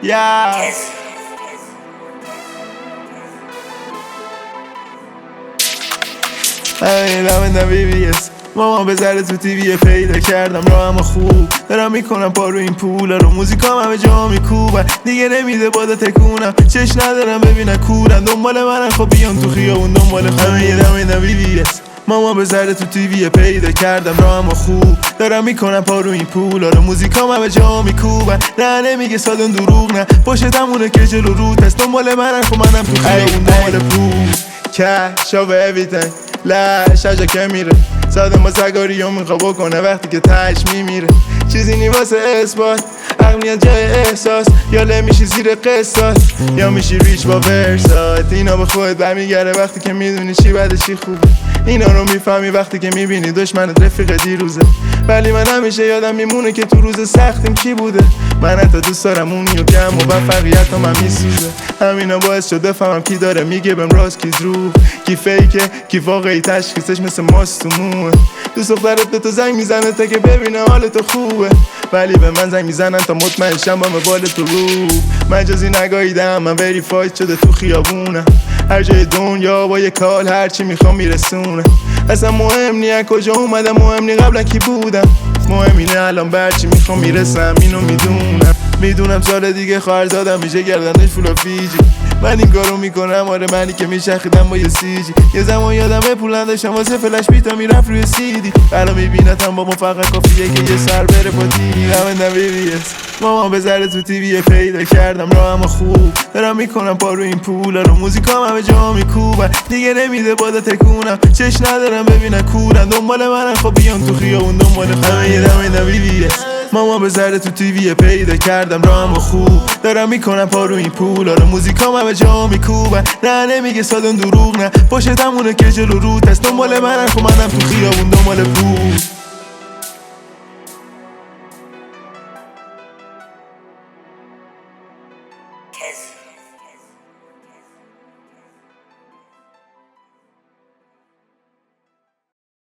Yes. همین BBS مامان بذاره تو تیوی پیدا کردم راهم خوب دارم میکنم پا رو این پولا رو موزیکام همه جا میکوبن دیگه نمیده بادا تکونم چش ندارم ببینن کورن دنبال منن خب بیان تو خیابون دنبال همین BBS مامان بذاره تو تیوی پیدا کردم راهم خوب دارم میکنم پا رو این پولا رو موزیکام همه جا میکوبن نه نمیگه سالن دروغ نه پشتمونه که جلو روت هست دنبال منن خب منم تو خیابون دنبال پول cash over everything لش هجا که میره ساده ما سگاری رو میخوا بکنه وقتی که تش میمیره چیزی نی واسه اثبات عقلیت جای احساس یا لمیشی زیر قصاص یا میشی ریچ با ورسات اینا به خودت برمیگره وقتی که میدونی چی بده چی خوبه اینا رو میفهمی وقتی که میبینی دشمنت رفیق دیروزه ولی من همیشه یادم میمونه که تو روز سختیم کی بوده من حتی دوست دارم اونی و گم و موفقیت هم میسوزه همینا باعث شد بفهمم کی داره میگه بهم راست کی دروغ کی فیکه کی واقعی تشخیصش مثل ماست تو موه دوست دخترت به تو زنگ میزنه تا که ببینه حال تو خوبه ولی به من زنگ میزنن تا مطمئن شم با بال تو رو مجازی نگاهیدم من وریفاید شده تو خیابونم هر جای دنیا با یه کال هرچی میخوام میرسونه اصلا مهم نیه کجا اومدم مهم نی قبلا کی بودم مهم اینه الان برچی میخوام میرسم اینو میدونم سال دیگه خواهر زادم میشه گردنش فولا فیجی من این کارو میکنم آره منی که میشخیدم با یه سیجی یه زمان یادمه پولم داشتم واسه فلش بیتا میرفت روی سیدی الان میبینتم با ما فقط کافیه که یه سر بره با دیدی همین BBS مامان بذاره تو تیوی پیدا کردم راهم خوب دارم میکنم پا رو این پولا رو موزیکام همه جا میکوبن دیگه نمیده بادا تکونم چش ندارم ببینن کورن دنبال منن خب بیان تو خیابون دنبال همین BBS مامان بذاره تو تیوی پیدا کردم راهم خوب دارم میکنم پا رو این پولا رو موزیکام همه جا میکوبن نه نمیگه سالن دروغ نه پشتمونه که جلو روت هست دنبال منن خب منم تو خیابون دنبال پول